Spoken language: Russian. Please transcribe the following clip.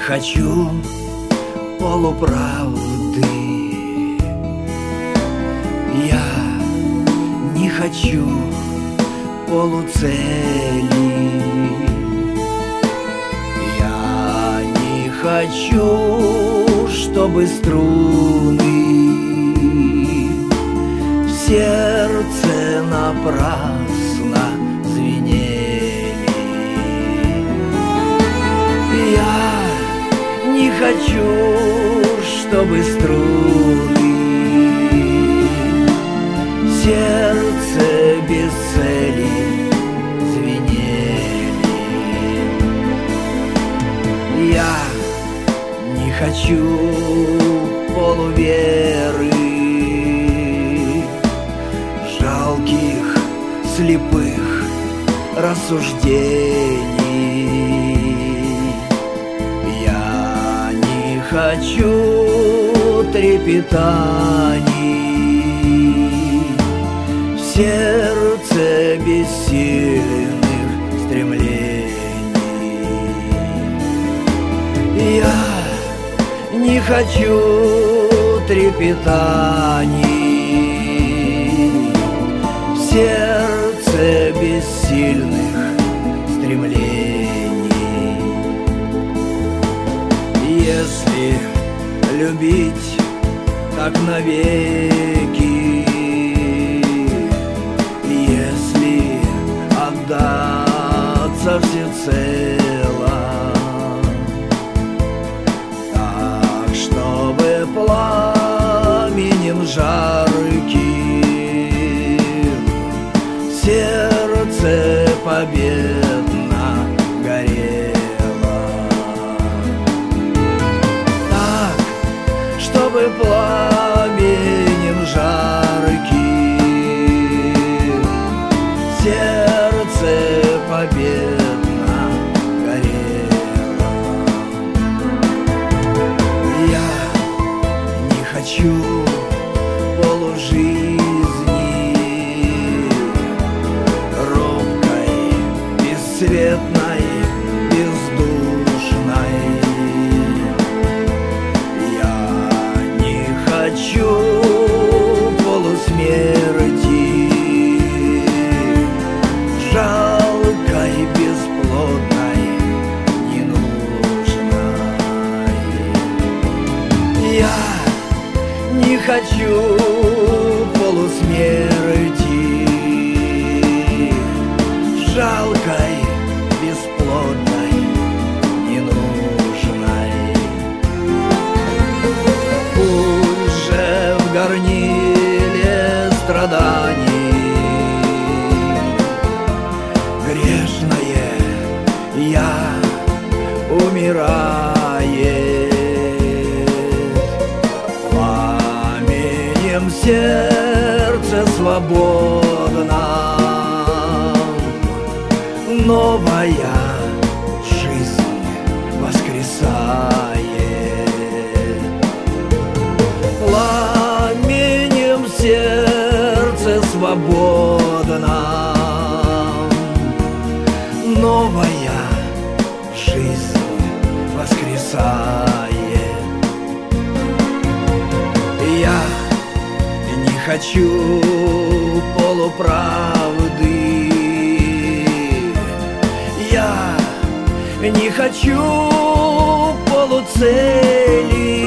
хочу полуправды, я не хочу полуцели, я не хочу, чтобы струны в сердце напрасно звенели. Я не хочу, чтобы струны в сердце без цели звенели. Я не хочу полуверы, жалких слепых рассуждений. Я не хочу трепетаний в сердце бессильных стремлений. Я не хочу трепетаний в сердце бессильных стремлений. Если любить так навеки, если отдаться всецело, так, чтобы пламенем жарким сердце победно горело, так, чтобы пламенем жарким сердце победно горело. Я не хочу полужизни, робкой, бесцветной, бездушной. Я не хочу полусмерти, жалкой, бесплодной, ненужной. Я не хочу полусмерти, жалкой, бесплодной, ненужной. Пусть же в горниле страданий грешное я умирает, пламенем сердце свободно новая жизнь воскресает. Пламенем сердце свободно новая жизнь воскресает. Я не хочу полуправды, я не хочу полуцели,